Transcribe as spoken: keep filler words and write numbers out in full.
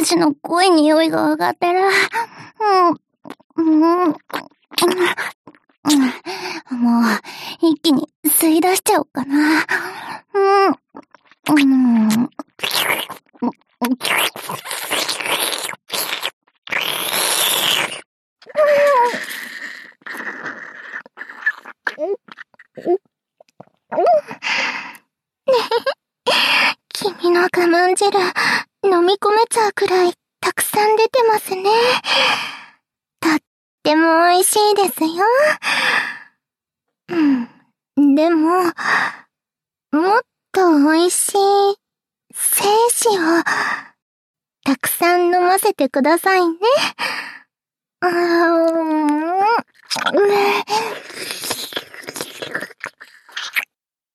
私の濃い匂いが上がったら、うん、うん、もう、一気に吸い出しちゃおうかな。うん、うん。君の我慢汁、飲み込めちゃうくらいたくさん出てますね。とっても美味しいですよ。うん、でも、もっと美味しい精子をたくさん飲ませてくださいね。うーん。